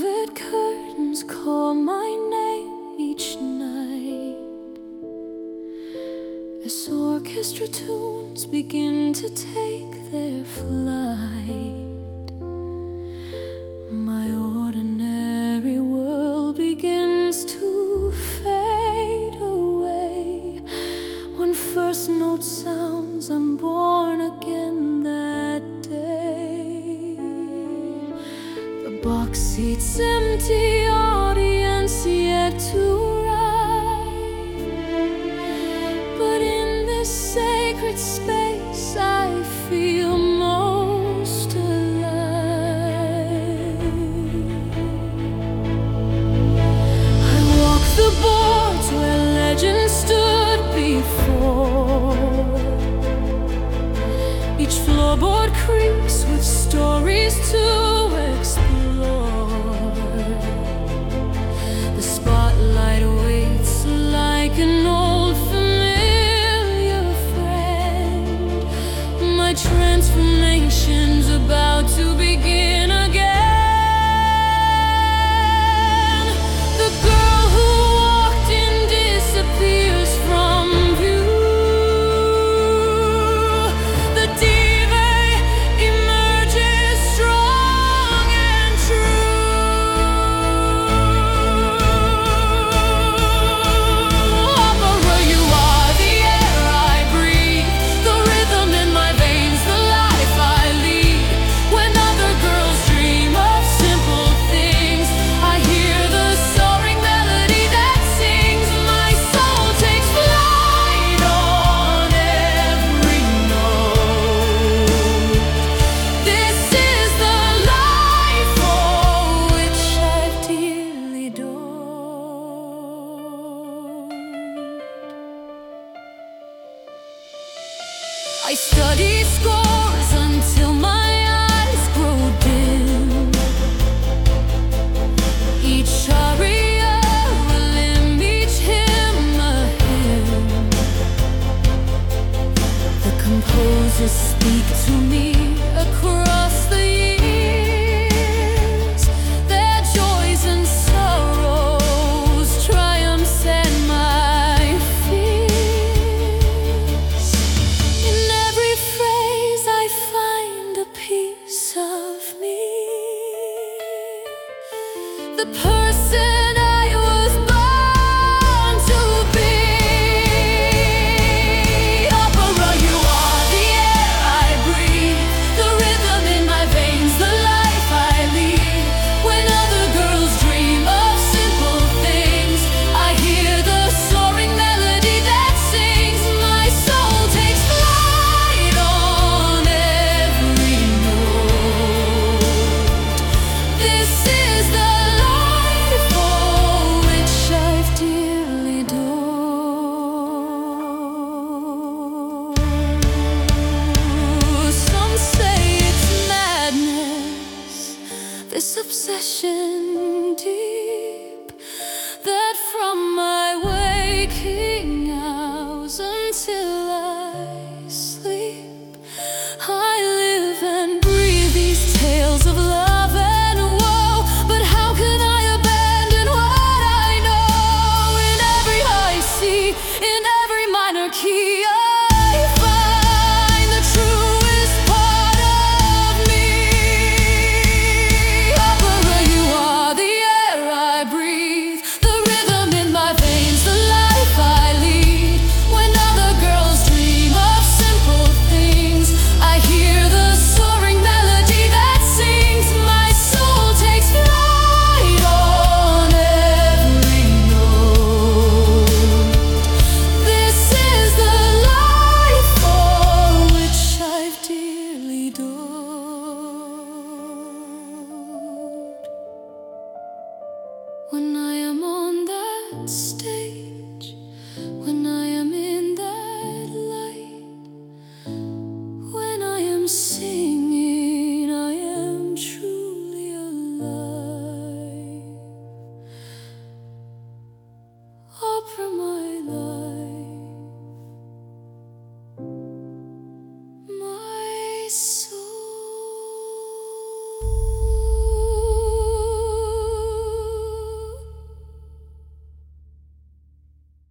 velvet curtains call my name each night as orchestra tunes begin to take their flight. My ordinary world begins to fade away. When first note sounds, I'm born again that day. The box seat's empty, audience yet to rise. But in this sacred space, I feel most alive. I walk the boards where legends stood before. Each floorboard creaks with stories to explore. The spotlight waits like an old familiar friend. My transformation's about to begin again. The girl who walked in disappears from view. The diva emerges strong and true. Opera, you are the air I breathe, the rhythm in my veins, the life I lead. When other girls dream of simple things, I hear the soaring melody that sings. My soul takes flight on every note. This is the life for which I've dearly adored. I study scores until my eyes grow dim. Each aria a limb, each hymn a hymn. The composers speak to me across the years. Their joys and sorrows, triumphs and my fears. In every phrase I find a piece of me, the person I was born to be. Opera, you are the air I breathe, the rhythm in my veins, the life I lead. When other girls dream of simple things, I hear the soaring melody that sings. My soul takes flight on every note. This is the life for which I've dearly adored. Some say it's madness, this obsession deep, that from my waking hours until I sleep, I live and breathe these tales of love and woe. But how can I abandon what I know? In every high C, in every minor key, I find the truest part of me. Opera, you are the air I breathe, the rhythm in my veins, the life I lead. When other girls dream of simple things, I hear the soaring melody that sings. My soul takes flight on every note. This is the life for which I've dearly adored. When I am on that stage,